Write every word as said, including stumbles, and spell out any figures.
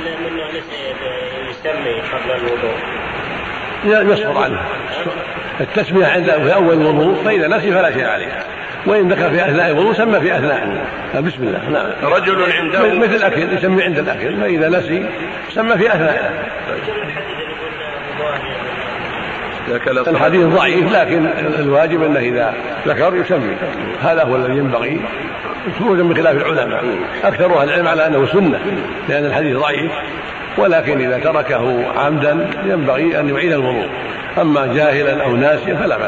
منه يسمي قبل الوضوء يصبر عنه التسمية عند في أول الوضوء، فإذا نسي فلا شيء عليه، وإن ذكر في أثناء الوضوء سمى في أثناء بسم الله. نعم. رجل عنده مثل الأكل يسمي عند الأكل، فإذا نسي سمى في أثناء. الحديث ضعيف، لكن الواجب أنه إذا ذكر يسمي، هذا هو الذي ينبغي خروجا من خلاف العلماء. أكثر أهل العلم على أنه سنة، لأن الحديث ضعيف، ولكن إذا تركه عمدا ينبغي أن يعيد الوضوء، أما جاهلا أو ناسيا فلا بأس.